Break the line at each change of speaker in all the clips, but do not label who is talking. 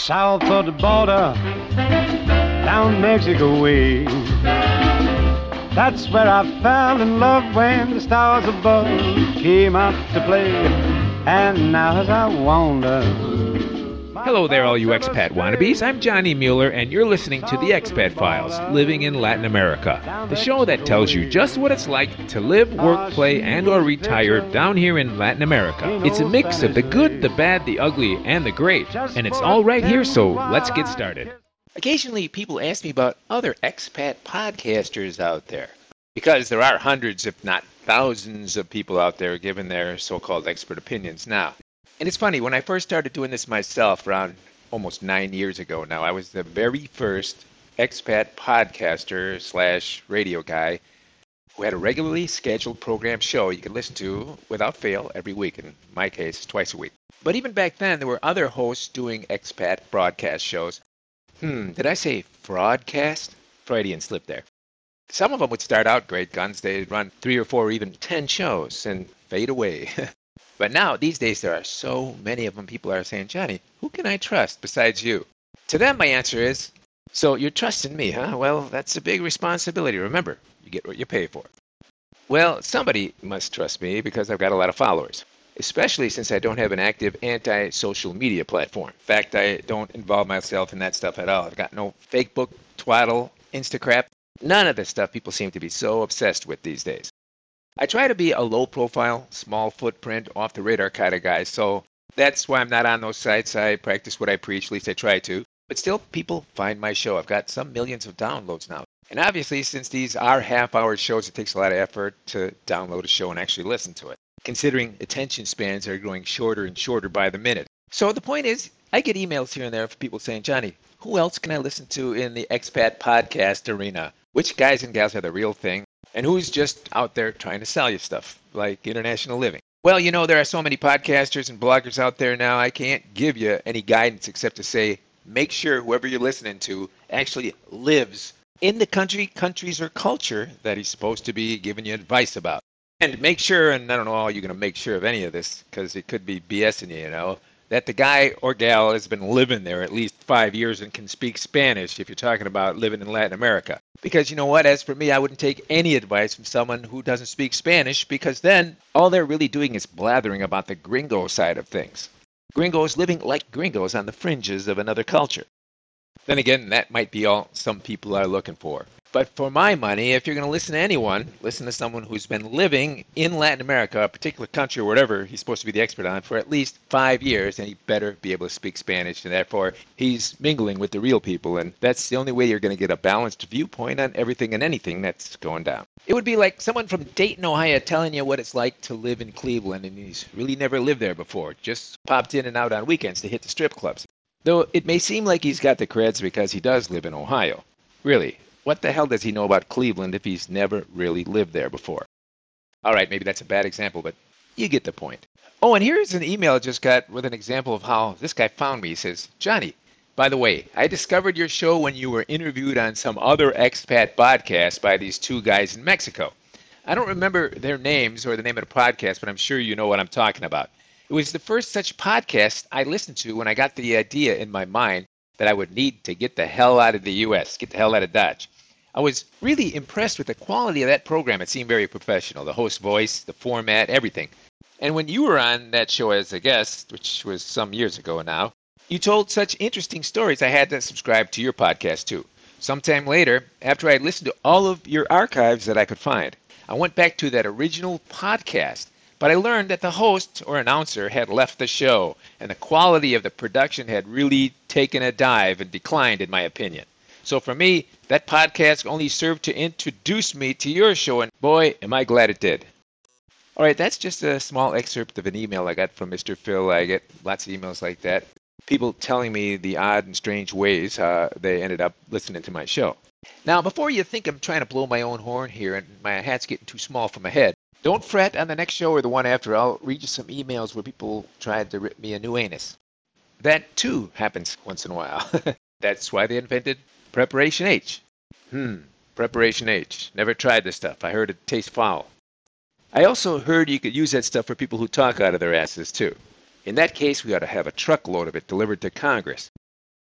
south of the border, down Mexico way. That's where I fell in love when the stars above came out to play. And now as I wander...
Hello there, all you expat wannabes. I'm Johnny Mueller, and you're listening to The Expat Files, Living in Latin America, the show that tells you just what it's like to live, work, play, and or retire down here in Latin America. It's a mix of the good, the bad, the ugly, and the great, and it's all right here, so let's get started. Occasionally, people ask me about other expat podcasters out there, because there are hundreds, if not thousands, of people out there giving their so-called expert opinions now. And it's funny, when I first started doing this myself around almost 9 years ago now, I was the very first expat podcaster / radio guy who had a regularly scheduled program show you could listen to without fail every week. In my case, twice a week. But even back then, there were other hosts doing expat broadcast shows. Did I say broadcast? Freudian slip there. Some of them would start out great guns. They'd run 3 or 4 or even 10 shows and fade away. But now, these days, there are so many of them, people are saying, Johnny, who can I trust besides you? To them, my answer is, so you're trusting me, huh? Well, that's a big responsibility. Remember, you get what you pay for. Well, somebody must trust me because I've got a lot of followers, especially since I don't have an active anti-social media platform. In fact, I don't involve myself in that stuff at all. I've got no fake book, twaddle, Instacrap, none of the stuff people seem to be so obsessed with these days. I try to be a low-profile, small footprint, off-the-radar kind of guy, so that's why I'm not on those sites. I practice what I preach, at least I try to. But still, people find my show. I've got some millions of downloads now. And obviously, since these are half-hour shows, it takes a lot of effort to download a show and actually listen to it, considering attention spans are growing shorter and shorter by the minute. So the point is, I get emails here and there from people saying, Johnny, who else can I listen to in the expat podcast arena? Which guys and gals are the real thing? And who's just out there trying to sell you stuff, like International Living? Well, you know, there are so many podcasters and bloggers out there now, I can't give you any guidance except to say, make sure whoever you're listening to actually lives in the countries, or culture that he's supposed to be giving you advice about. And make sure, and I don't know how you're going to make sure of any of this, because it could be BSing you, you know, that the guy or gal has been living there at least 5 years and can speak Spanish if you're talking about living in Latin America. Because you know what, as for me, I wouldn't take any advice from someone who doesn't speak Spanish, because then all they're really doing is blathering about the gringo side of things. Gringos living like gringos on the fringes of another culture. Then again, that might be all some people are looking for. But for my money, if you're going to listen to anyone, listen to someone who's been living in Latin America, a particular country or whatever he's supposed to be the expert on, for at least 5 years, and he better be able to speak Spanish, and therefore he's mingling with the real people, and that's the only way you're going to get a balanced viewpoint on everything and anything that's going down. It would be like someone from Dayton, Ohio, telling you what it's like to live in Cleveland, and he's really never lived there before, just popped in and out on weekends to hit the strip clubs. Though it may seem like he's got the creds because he does live in Ohio. Really, what the hell does he know about Cleveland if he's never really lived there before? All right, maybe that's a bad example, but you get the point. Oh, and here's an email I just got with an example of how this guy found me. He says, Johnny, by the way, I discovered your show when you were interviewed on some other expat podcast by these two guys in Mexico. I don't remember their names or the name of the podcast, but I'm sure you know what I'm talking about. It was the first such podcast I listened to when I got the idea in my mind that I would need to get the hell out of the U.S., get the hell out of Dodge. I was really impressed with the quality of that program. It seemed very professional, the host voice, the format, everything. And when you were on that show as a guest, which was some years ago now, you told such interesting stories I had to subscribe to your podcast too. Sometime later, after I had listened to all of your archives that I could find, I went back to that original podcast, but I learned that the host or announcer had left the show, and the quality of the production had really taken a dive and declined, in my opinion. So for me, that podcast only served to introduce me to your show, and boy, am I glad it did. All right, that's just a small excerpt of an email I got from Mr. Phil. I get lots of emails like that. People telling me the odd and strange ways they ended up listening to my show. Now, before you think I'm trying to blow my own horn here and my hat's getting too small for my head, don't fret. On the next show or the one after, I'll read you some emails where people tried to rip me a new anus. That, too, happens once in a while. That's why they invented Preparation H. Preparation H. Never tried this stuff. I heard it tastes foul. I also heard you could use that stuff for people who talk out of their asses, too. In that case, we ought to have a truckload of it delivered to Congress.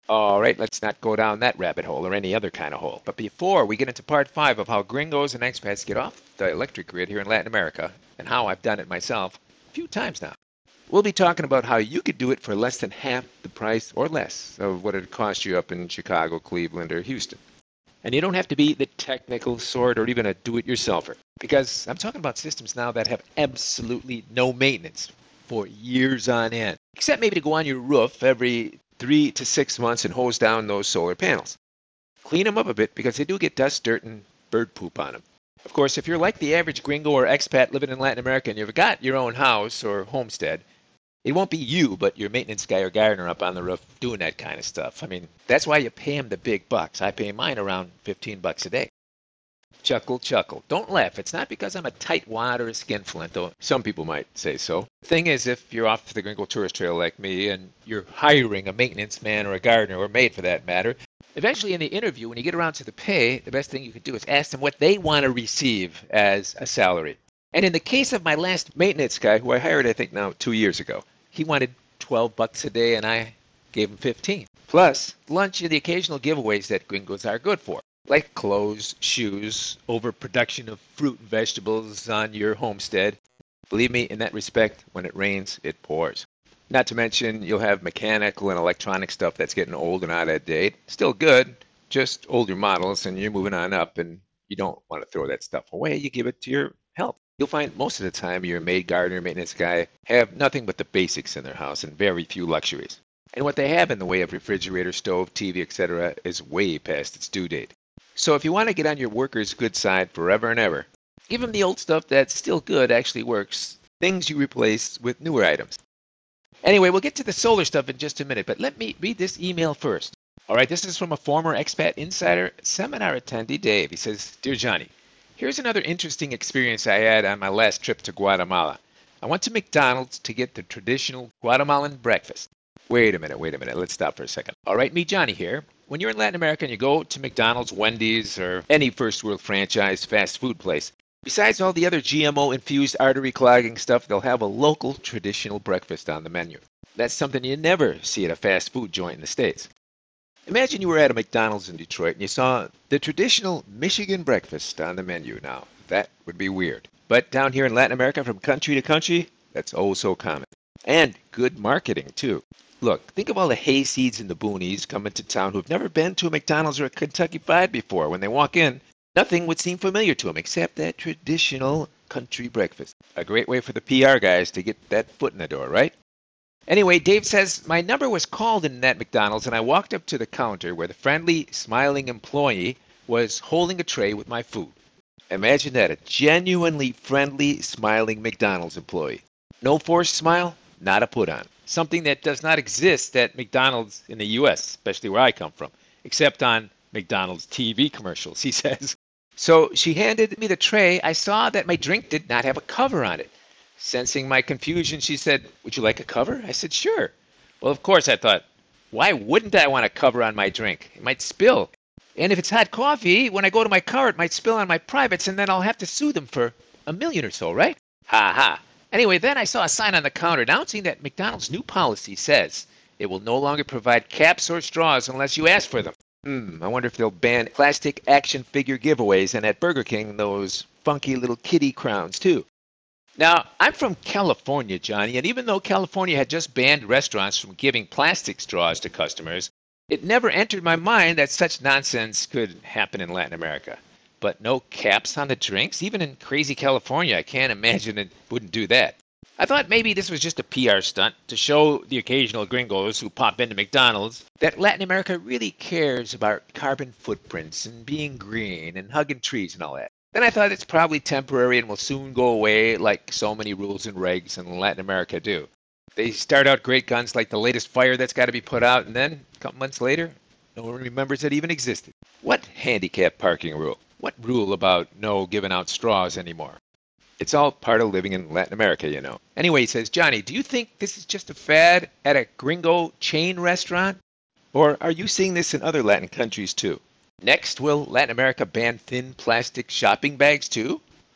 All right, let's not go down that rabbit hole or any other kind of hole. But before we get into part 5 of how gringos and expats get off the electric grid here in Latin America, and how I've done it myself a few times now, we'll be talking about how you could do it for less than half the price or less of what it cost you up in Chicago, Cleveland, or Houston. And you don't have to be the technical sort or even a do-it-yourselfer, because I'm talking about systems now that have absolutely no maintenance for years on end, except maybe to go on your roof every 3 to 6 months and hose down those solar panels. Clean them up a bit because they do get dust, dirt, and bird poop on them. Of course, if you're like the average gringo or expat living in Latin America and you've got your own house or homestead, it won't be you, but your maintenance guy or gardener up on the roof doing that kind of stuff. I mean, that's why you pay him the big bucks. I pay mine around $15 a day. Chuckle, chuckle. Don't laugh. It's not because I'm a tightwad or a skinflint, though some people might say so. The thing is, if you're off the Gringo Tourist Trail like me and you're hiring a maintenance man or a gardener, or maid for that matter, eventually in the interview, when you get around to the pay, the best thing you can do is ask them what they want to receive as a salary. And in the case of my last maintenance guy, who I hired, I think now 2 years ago, he wanted $12 a day and I gave him 15. Plus, lunch and the occasional giveaways that gringos are good for, like clothes, shoes, overproduction of fruit and vegetables on your homestead. Believe me, in that respect, when it rains, it pours. Not to mention, you'll have mechanical and electronic stuff that's getting old and out of date. Still good, just older models, and you're moving on up, and you don't want to throw that stuff away. You give it to your help. You'll find most of the time your maid, gardener, maintenance guy have nothing but the basics in their house and very few luxuries. And what they have in the way of refrigerator, stove, TV, etc. is way past its due date. So if you want to get on your workers' good side forever and ever, give them the old stuff that's still good, actually works, things you replace with newer items. Anyway, we'll get to the solar stuff in just a minute, but let me read this email first. All right, this is from a former Expat Insider seminar attendee, Dave. He says, Dear Johnny, here's another interesting experience I had on my last trip to Guatemala. I went to McDonald's to get the traditional Guatemalan breakfast. Wait a minute. Let's stop for a second. All right, me, Johnny here. When you're in Latin America and you go to McDonald's, Wendy's, or any first world franchise fast food place, besides all the other GMO-infused artery-clogging stuff, they'll have a local traditional breakfast on the menu. That's something you never see at a fast food joint in the States. Imagine you were at a McDonald's in Detroit and you saw the traditional Michigan breakfast on the menu. Now, that would be weird. But down here in Latin America, from country to country, that's oh so common. And good marketing, too. Look, think of all the hayseeds in the boonies coming to town who've never been to a McDonald's or a Kentucky Fried before. When they walk in, nothing would seem familiar to them except that traditional country breakfast. A great way for the PR guys to get that foot in the door, right? Anyway, Dave says, my number was called in that McDonald's and I walked up to the counter where the friendly, smiling employee was holding a tray with my food. Imagine that, a genuinely friendly, smiling McDonald's employee. No forced smile, not a put on. Something that does not exist at McDonald's in the U.S., especially where I come from, except on McDonald's TV commercials, he says. So she handed me the tray. I saw that my drink did not have a cover on it. Sensing my confusion, she said, would you like a cover? I said, sure. Well, of course, I thought, why wouldn't I want a cover on my drink? It might spill. And if it's hot coffee, when I go to my car, it might spill on my privates, and then I'll have to sue them for $1 million or so, right? Ha ha. Anyway, then I saw a sign on the counter announcing that McDonald's new policy says it will no longer provide caps or straws unless you ask for them. I wonder if they'll ban plastic action figure giveaways and at Burger King those funky little kitty crowns too. Now, I'm from California, Johnny, and even though California had just banned restaurants from giving plastic straws to customers, it never entered my mind that such nonsense could happen in Latin America. But no caps on the drinks? Even in crazy California, I can't imagine it wouldn't do that. I thought maybe this was just a PR stunt to show the occasional gringos who pop into McDonald's that Latin America really cares about carbon footprints and being green and hugging trees and all that. Then I thought it's probably temporary and will soon go away like so many rules and regs in Latin America do. They start out great guns like the latest fire that's got to be put out, and then a couple months later, no one remembers it even existed. What handicap parking rule? What rule about no giving out straws anymore? It's all part of living in Latin America, you know. Anyway, he says, Johnny, do you think this is just a fad at a gringo chain restaurant? Or are you seeing this in other Latin countries too? Next, will Latin America ban thin plastic shopping bags too?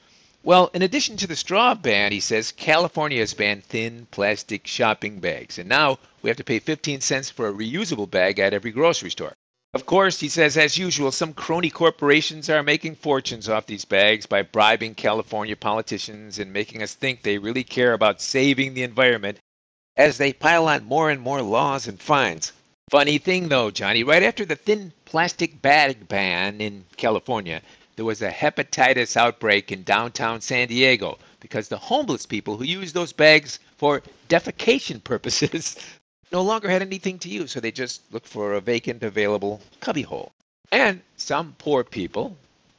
Well, in addition to the straw ban, he says California has banned thin plastic shopping bags, and now we have to pay 15 cents for a reusable bag at every grocery store. Of course, he says, as usual, some crony corporations are making fortunes off these bags by bribing California politicians and making us think they really care about saving the environment as they pile on more and more laws and fines. Funny thing, though, Johnny, right after the thin plastic bag ban in California, there was a hepatitis outbreak in downtown San Diego because the homeless people who used those bags for defecation purposes no longer had anything to use, so they just looked for a vacant available cubbyhole. And some poor people,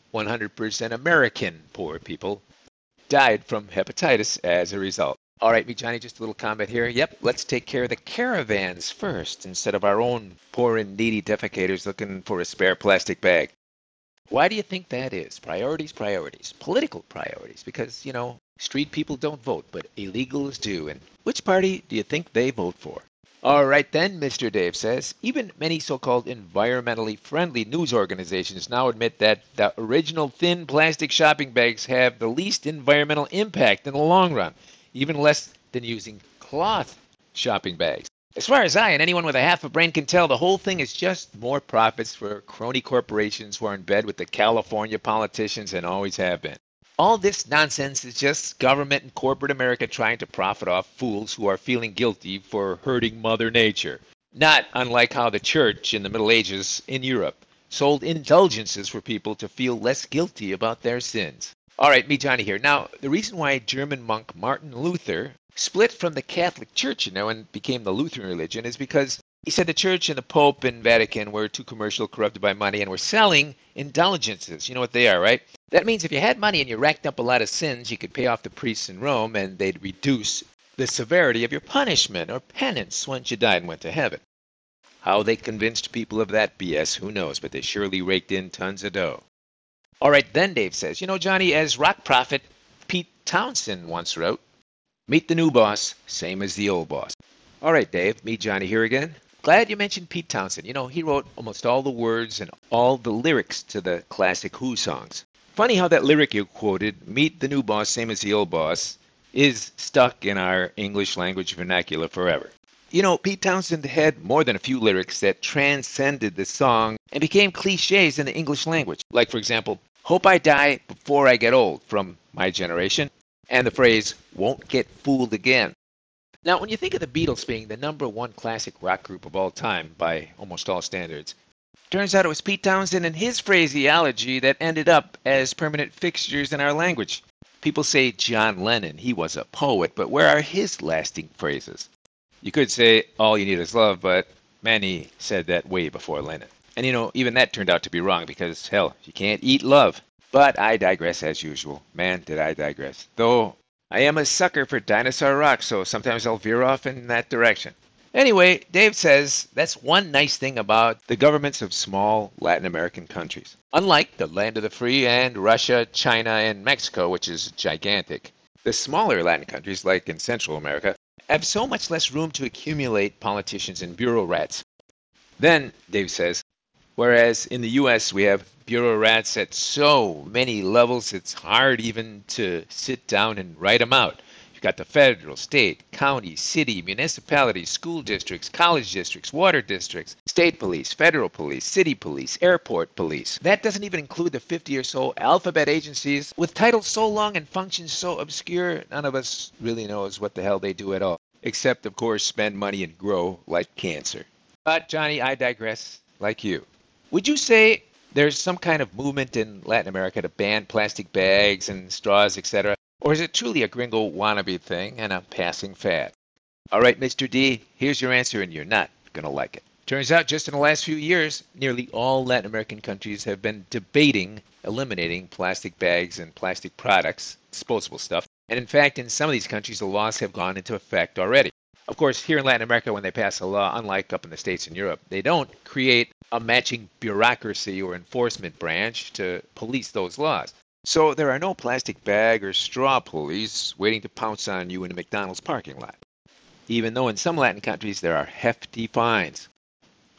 100% American poor people, died from hepatitis as a result. All right, me, Johnny, just a little comment here. Yep, let's take care of the caravans first instead of our own poor and needy defecators looking for a spare plastic bag. Why do you think that is? Priorities, priorities. Political priorities. Because, street people don't vote, but illegals do. And which party do you think they vote for? All right then, Mr. Dave says, even many so-called environmentally friendly news organizations now admit that the original thin plastic shopping bags have the least environmental impact in the long run, even less than using cloth shopping bags. As far as I and anyone with a half a brain can tell, the whole thing is just more profits for crony corporations who are in bed with the California politicians and always have been. All this nonsense is just government and corporate America trying to profit off fools who are feeling guilty for hurting Mother Nature. Not unlike how the church in the Middle Ages in Europe sold indulgences for people to feel less guilty about their sins. All right, me, Johnny, here. Now, the reason why German monk Martin Luther split from the Catholic Church, and became the Lutheran religion is because he said the Church and the Pope and Vatican were too commercial, corrupted by money, and were selling indulgences. You know what they are, right? That means if you had money and you racked up a lot of sins, you could pay off the priests in Rome, and they'd reduce the severity of your punishment or penance once you died and went to heaven. How they convinced people of that BS, who knows, but they surely raked in tons of dough. All right, then Dave says, Johnny, as rock prophet Pete Townshend once wrote, meet the new boss, same as the old boss. All right, Dave, me, Johnny, here again. Glad you mentioned Pete Townshend. He wrote almost all the words and all the lyrics to the classic Who songs. Funny how that lyric you quoted, meet the new boss, same as the old boss, is stuck in our English language vernacular forever. Pete Townshend had more than a few lyrics that transcended the song and became cliches in the English language. Like, for example, hope I die before I get old, from My Generation, and the phrase, won't get fooled again. Now, when you think of the Beatles being the #1 classic rock group of all time by almost all standards, turns out it was Pete Townshend and his phraseology that ended up as permanent fixtures in our language. People say John Lennon, he was a poet, but where are his lasting phrases? You could say all you need is love, but many said that way before Lennon. And even that turned out to be wrong because, hell, you can't eat love. But I digress as usual. Man, did I digress. Though I am a sucker for dinosaur rock, so sometimes I'll veer off in that direction. Anyway, Dave says that's one nice thing about the governments of small Latin American countries. Unlike the land of the free and Russia, China, and Mexico, which is gigantic, the smaller Latin countries, like in Central America, have so much less room to accumulate politicians and bureau rats. Then, Dave says, whereas in the U.S. we have bureau rats at so many levels it's hard even to sit down and write them out. You've got the federal, state, county, city, municipalities, school districts, college districts, water districts, state police, federal police, city police, airport police. That doesn't even include the 50 or so alphabet agencies with titles so long and functions so obscure none of us really knows what the hell they do at all. Except, of course, spend money and grow like cancer. But, Johnny, I digress, like you. Would you say there's some kind of movement in Latin America to ban plastic bags and straws, etc.? Or is it truly a gringo wannabe thing and a passing fad? All right, Mr. D, here's your answer, and you're not going to like it. Turns out just in the last few years, nearly all Latin American countries have been debating eliminating plastic bags and plastic products, disposable stuff. And in fact, in some of these countries, the laws have gone into effect already. Of course, here in Latin America, when they pass a law, unlike up in the States and Europe, they don't create a matching bureaucracy or enforcement branch to police those laws. So there are no plastic bag or straw police waiting to pounce on you in a McDonald's parking lot. Even though in some Latin countries there are hefty fines.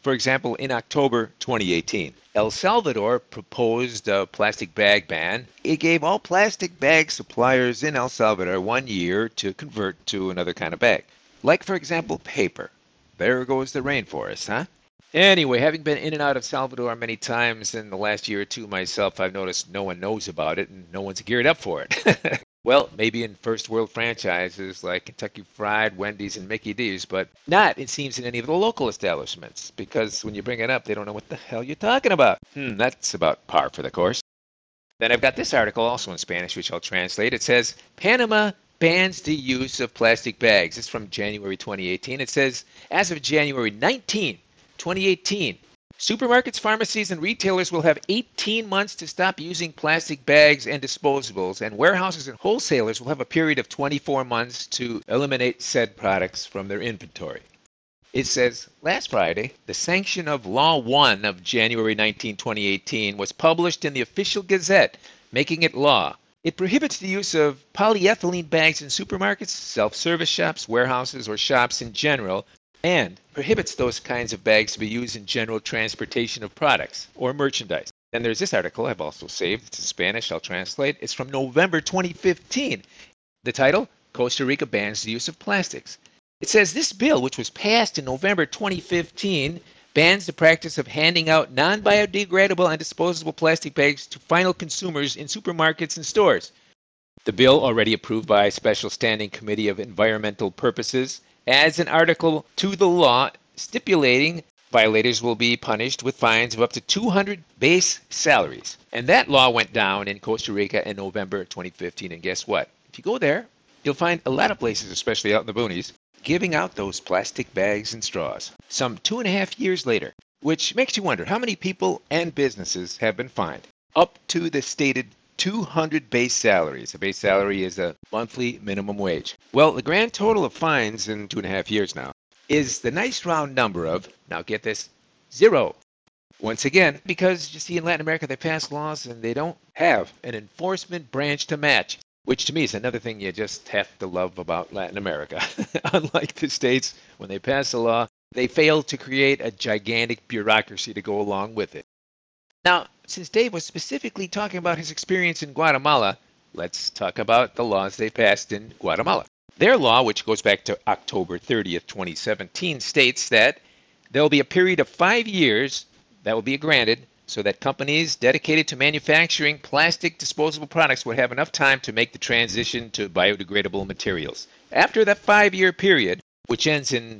For example, in October 2018, El Salvador proposed a plastic bag ban. It gave all plastic bag suppliers in El Salvador 1 year to convert to another kind of bag. Like, for example, paper. There goes the rainforest, huh? Anyway, having been in and out of Salvador many times in the last year or two myself, I've noticed no one knows about it and no one's geared up for it. Well, maybe in first world franchises like Kentucky Fried, Wendy's, and Mickey D's, but not, it seems, in any of the local establishments, because when you bring it up, they don't know what the hell you're talking about. That's about par for the course. Then I've got this article also in Spanish, which I'll translate. It says, Panama bans the use of plastic bags. It's from January 2018. It says, as of January 19, 2018, supermarkets, pharmacies, and retailers will have 18 months to stop using plastic bags and disposables, and warehouses and wholesalers will have a period of 24 months to eliminate said products from their inventory. It says, last Friday, the sanction of Law 1 of January 19, 2018 was published in the Official Gazette, making it law. It prohibits the use of polyethylene bags in supermarkets, self-service shops, warehouses, or shops in general, and prohibits those kinds of bags to be used in general transportation of products or merchandise. Then there's this article I've also saved. It's in Spanish. I'll translate. It's from November 2015. The title, Costa Rica bans the use of plastics. It says this bill, which was passed in November 2015, bans the practice of handing out non-biodegradable and disposable plastic bags to final consumers in supermarkets and stores. The bill, already approved by a Special Standing Committee of Environmental Purposes, adds an article to the law stipulating violators will be punished with fines of up to 200 base salaries. And that law went down in Costa Rica in November 2015. And guess what? If you go there, you'll find a lot of places, especially out in the boonies, giving out those plastic bags and straws. Some 2.5 years later, which makes you wonder how many people and businesses have been fined. Up to the stated 200 base salaries. A base salary is a monthly minimum wage. Well, the grand total of fines in 2.5 years now is the nice round number of, now get this, 0. Once again, because you see in Latin America they pass laws and they don't have an enforcement branch to match, which to me is another thing you just have to love about Latin America. Unlike the States, when they pass a law, they fail to create a gigantic bureaucracy to go along with it. Now, since Dave was specifically talking about his experience in Guatemala, let's talk about the laws they passed in Guatemala. Their law, which goes back to October 30th, 2017, states that there will be a period of 5 years that will be granted so that companies dedicated to manufacturing plastic disposable products would have enough time to make the transition to biodegradable materials. After that 5-year period, which ends in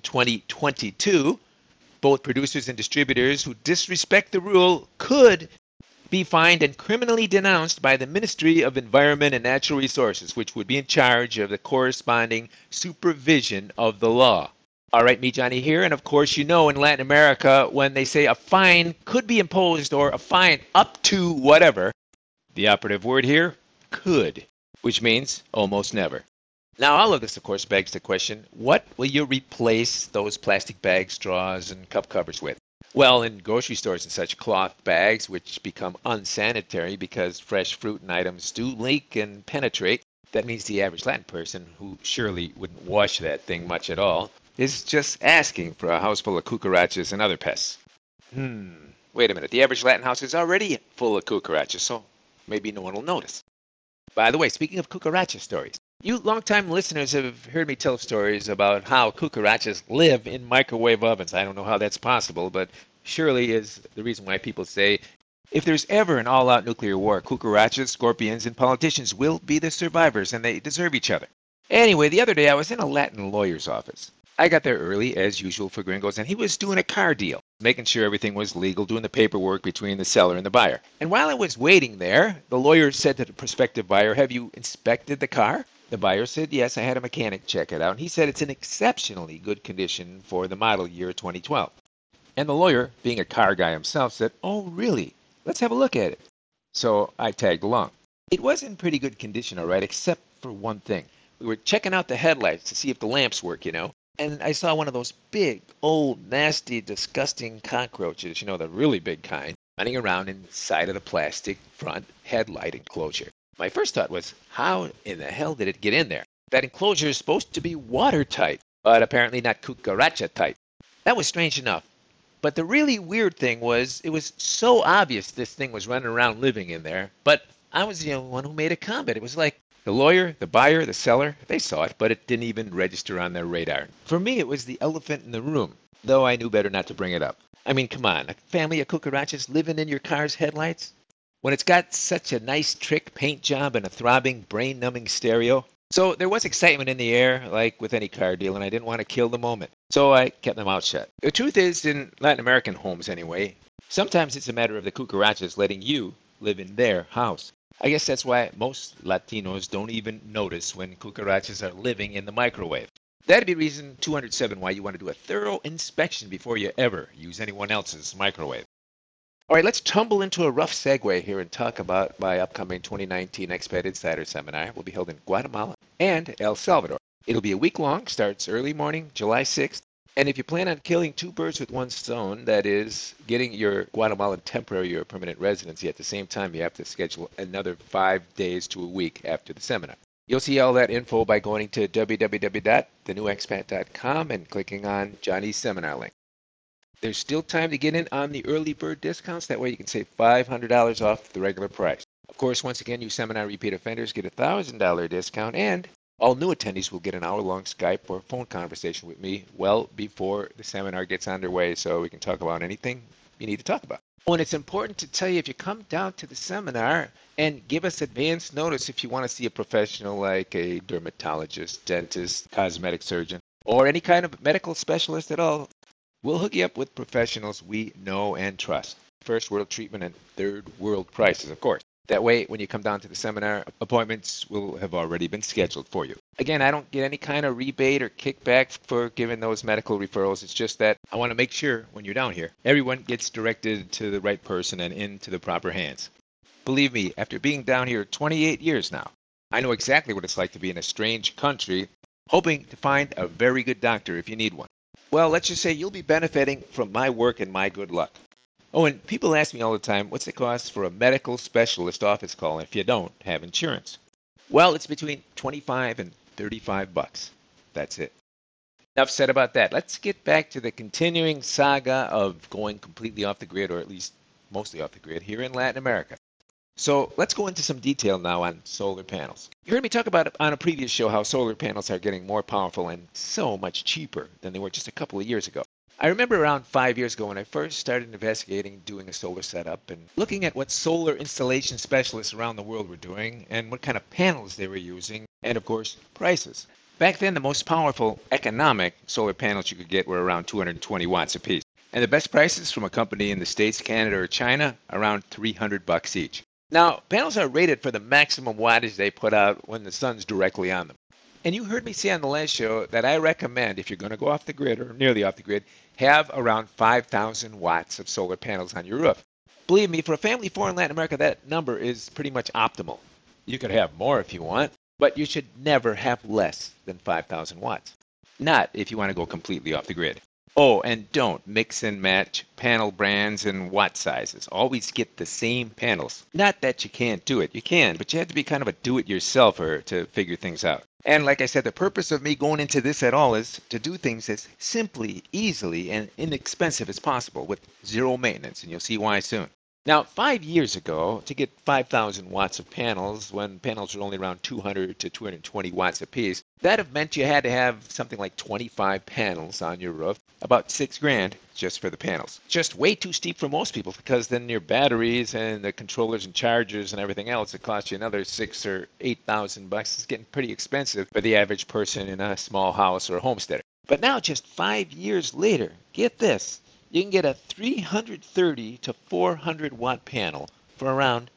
2022, both producers and distributors who disrespect the rule could be fined and criminally denounced by the Ministry of Environment and Natural Resources, which would be in charge of the corresponding supervision of the law. All right, me, Johnny, here. And of course, you know in Latin America, when they say a fine could be imposed or a fine up to whatever, the operative word here, could, which means almost never. Now, all of this, of course, begs the question, what will you replace those plastic bags, straws, and cup covers with? Well, in grocery stores and such, cloth bags, which become unsanitary because fresh fruit and items do leak and penetrate. That means the average Latin person, who surely wouldn't wash that thing much at all, is just asking for a house full of cucarachas and other pests. Wait a minute. The average Latin house is already full of cucarachas, so maybe no one will notice. By the way, speaking of cucaracha stories, you longtime listeners have heard me tell stories about how cucarachas live in microwave ovens. I don't know how that's possible, but surely is the reason why people say, if there's ever an all-out nuclear war, cucarachas, scorpions, and politicians will be the survivors, and they deserve each other. Anyway, the other day I was in a Latin lawyer's office. I got there early, as usual for gringos, and he was doing a car deal, making sure everything was legal, doing the paperwork between the seller and the buyer. And while I was waiting there, the lawyer said to the prospective buyer, "Have you inspected the car?" The buyer said, "Yes, I had a mechanic check it out." And he said it's in exceptionally good condition for the model year 2012. And the lawyer, being a car guy himself, said, "Oh, really? Let's have a look at it." So I tagged along. It was in pretty good condition, all right, except for one thing. We were checking out the headlights to see if the lamps work, and I saw one of those big, old, nasty, disgusting cockroaches, the really big kind, running around inside of the plastic front headlight enclosure. My first thought was, how in the hell did it get in there? That enclosure is supposed to be watertight, but apparently not cucaracha tight. That was strange enough. But the really weird thing was it was so obvious this thing was running around living in there, but I was the only one who made a comment. It was like the lawyer, the buyer, the seller, they saw it, but it didn't even register on their radar. For me, it was the elephant in the room, though I knew better not to bring it up. I mean, come on, a family of cucarachas living in your car's headlights? When it's got such a nice trick paint job and a throbbing, brain-numbing stereo? So there was excitement in the air, like with any car deal, and I didn't want to kill the moment. So I kept my mouth shut. The truth is, in Latin American homes anyway, sometimes it's a matter of the cucarachas letting you live in their house. I guess that's why most Latinos don't even notice when cucarachas are living in the microwave. That'd be reason 207 why you want to do a thorough inspection before you ever use anyone else's microwave. All right, let's tumble into a rough segue here and talk about my upcoming 2019 Expat Insider Seminar. It will be held in Guatemala and El Salvador. It'll be a week long, starts early morning, July 6th. And if you plan on killing two birds with one stone, that is, getting your Guatemalan temporary or permanent residency at the same time, you have to schedule another 5 days to a week after the seminar. You'll see all that info by going to www.thenewexpat.com and clicking on Johnny's seminar link. There's still time to get in on the early bird discounts. That way you can save $500 off the regular price. Of course, once again, you seminar repeat offenders get a $1,000 discount, and all new attendees will get an hour-long Skype or phone conversation with me well before the seminar gets underway so we can talk about anything you need to talk about. Oh, and it's important to tell you, if you come down to the seminar and give us advance notice if you want to see a professional like a dermatologist, dentist, cosmetic surgeon, or any kind of medical specialist at all, we'll hook you up with professionals we know and trust. First world treatment and third world prices, of course. That way, when you come down to the seminar, appointments will have already been scheduled for you. Again, I don't get any kind of rebate or kickback for giving those medical referrals. It's just that I want to make sure when you're down here, everyone gets directed to the right person and into the proper hands. Believe me, after being down here 28 years now, I know exactly what it's like to be in a strange country, hoping to find a very good doctor if you need one. Well, let's just say you'll be benefiting from my work and my good luck. Oh, and people ask me all the time, what's the cost for a medical specialist office call if you don't have insurance? Well, it's between $25 and $35. That's it. Enough said about that. Let's get back to the continuing saga of going completely off the grid, or at least mostly off the grid, here in Latin America. So let's go into some detail now on solar panels. You heard me talk about on a previous show how solar panels are getting more powerful and so much cheaper than they were just a couple of years ago. I remember around 5 years ago when I first started investigating doing a solar setup and looking at what solar installation specialists around the world were doing and what kind of panels they were using, and of course, prices. Back then, the most powerful economic solar panels you could get were around 220 watts apiece. And the best prices from a company in the States, Canada, or China, around $300 each. Now, panels are rated for the maximum wattage they put out when the sun's directly on them. And you heard me say on the last show that I recommend, if you're going to go off the grid or nearly off the grid, have around 5,000 watts of solar panels on your roof. Believe me, for a family of four in Latin America, that number is pretty much optimal. You could have more if you want, but you should never have less than 5,000 watts. Not if you want to go completely off the grid. Oh, and don't mix and match panel brands and watt sizes. Always get the same panels. Not that you can't do it. You can, but you have to be kind of a do-it-yourselfer to figure things out. And like I said, the purpose of me going into this at all is to do things as simply, easily, and inexpensive as possible with zero maintenance, and you'll see why soon. Now, 5 years ago, to get 5,000 watts of panels, when panels were only around 200 to 220 watts apiece, that have meant you had to have something like 25 panels on your roof, about $6,000 just for the panels. Just way too steep for most people, because then your batteries and the controllers and chargers and everything else, it costs you another $6,000 or $8,000. It's getting pretty expensive for the average person in a small house or a homesteader. But now, just 5 years later, get this. You can get a 330 to 400 watt panel for around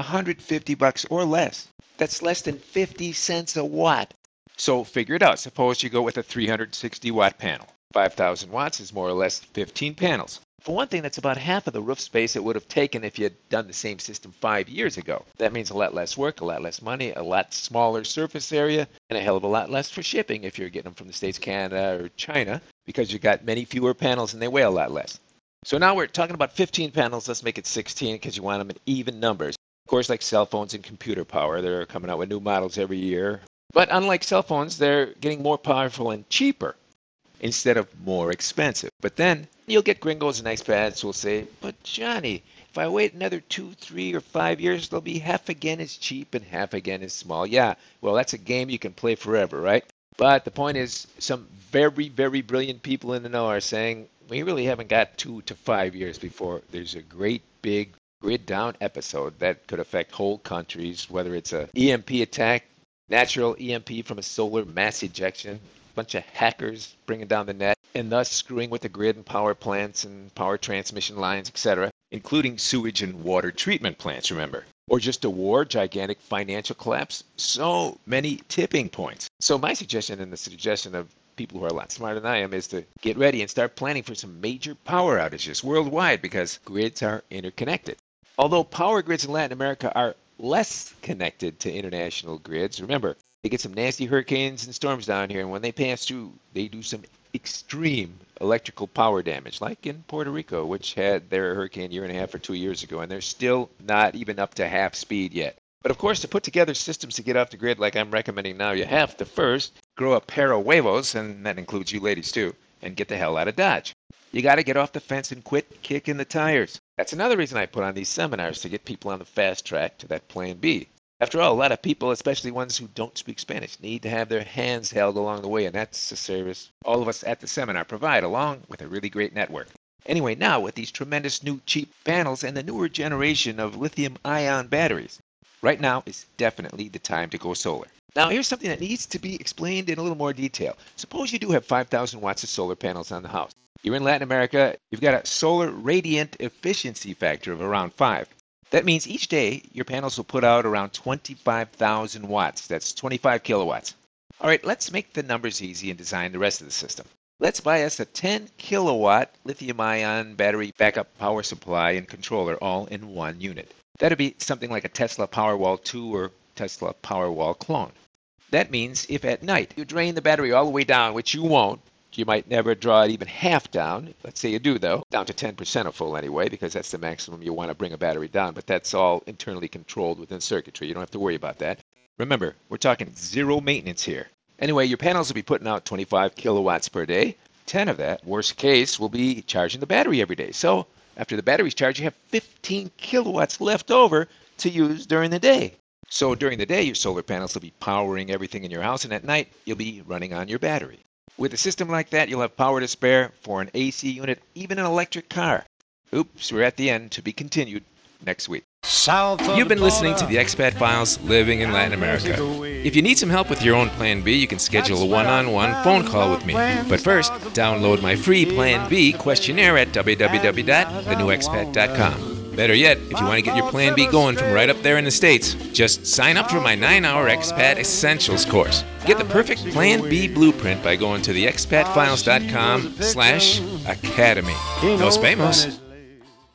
$150 or less. That's less than 50 cents a watt. So figure it out. Suppose you go with a 360 watt panel. 5,000 watts is more or less 15 panels. For one thing, that's about half of the roof space it would have taken if you had done the same system 5 years ago. That means a lot less work, a lot less money, a lot smaller surface area, and a hell of a lot less for shipping if you're getting them from the States, Canada, or China, because you've got many fewer panels and they weigh a lot less. So now we're talking about 15 panels. Let's make it 16 because you want them in even numbers. Of course, like cell phones and computer power, they're coming out with new models every year. But unlike cell phones, they're getting more powerful and cheaper. instead of more expensive. But then you'll get gringos and expats who will say, but Johnny, if I wait another 2, 3, or 5 years, they'll be half again as cheap and half again as small. Yeah, well, that's a game you can play forever, right? But the point is, some very, very brilliant people in the know are saying, we really haven't got 2 to 5 years before there's a great big grid down episode that could affect whole countries, whether it's a EMP attack, natural EMP from a solar mass ejection, a bunch of hackers bringing down the net, and thus screwing with the grid and power plants and power transmission lines, etc., including sewage and water treatment plants, remember. Or just a war, gigantic financial collapse, so many tipping points. So my suggestion, and the suggestion of people who are a lot smarter than I am, is to get ready and start planning for some major power outages worldwide because grids are interconnected. Although power grids in Latin America are less connected to international grids, remember, they get some nasty hurricanes and storms down here, and when they pass through, they do some extreme electrical power damage, like in Puerto Rico, which had their hurricane 1.5 or 2 years ago, and they're still not even up to half speed yet. But of course, to put together systems to get off the grid like I'm recommending now, you have to first grow a pair of huevos, and that includes you ladies too, and get the hell out of Dodge. You got to get off the fence and quit kicking the tires. That's another reason I put on these seminars, to get people on the fast track to that plan B. After all, a lot of people, especially ones who don't speak Spanish, need to have their hands held along the way, and that's a service all of us at the seminar provide, along with a really great network. Anyway, now with these tremendous new cheap panels and the newer generation of lithium-ion batteries, right now is definitely the time to go solar. Now, here's something that needs to be explained in a little more detail. Suppose you do have 5,000 watts of solar panels on the house. You're in Latin America, you've got a solar radiant efficiency factor of around 5. That means each day, your panels will put out around 25,000 watts. That's 25 kilowatts. All right, let's make the numbers easy and design the rest of the system. Let's buy us a 10 kilowatt lithium-ion battery backup power supply and controller all in one unit. That'd be something like a Tesla Powerwall 2 or Tesla Powerwall clone. That means if at night you drain the battery all the way down, which you won't, you might never draw it even half down. Let's say you do, though, down to 10% of full anyway, because that's the maximum you want to bring a battery down. But that's all internally controlled within circuitry. You don't have to worry about that. Remember, we're talking zero maintenance here. Anyway, your panels will be putting out 25 kilowatts per day. 10 of that, worst case, will be charging the battery every day. So after the battery's charged, you have 15 kilowatts left over to use during the day. So during the day, your solar panels will be powering everything in your house, and at night, you'll be running on your battery. With a system like that, you'll have power to spare for an AC unit, even an electric car. Oops, we're at the end, to be continued next week. You've been listening to the Expat Files, Living in Latin America. If you need some help with your own Plan B, you can schedule a one-on-one phone call with me. But first, download my free Plan B questionnaire at www.thenewexpat.com. Better yet, if you want to get your Plan B going from right up there in the States, just sign up for my 9-hour Expat Essentials course. Get the perfect Plan B blueprint by going to theexpatfiles.com/academy. Nos vemos.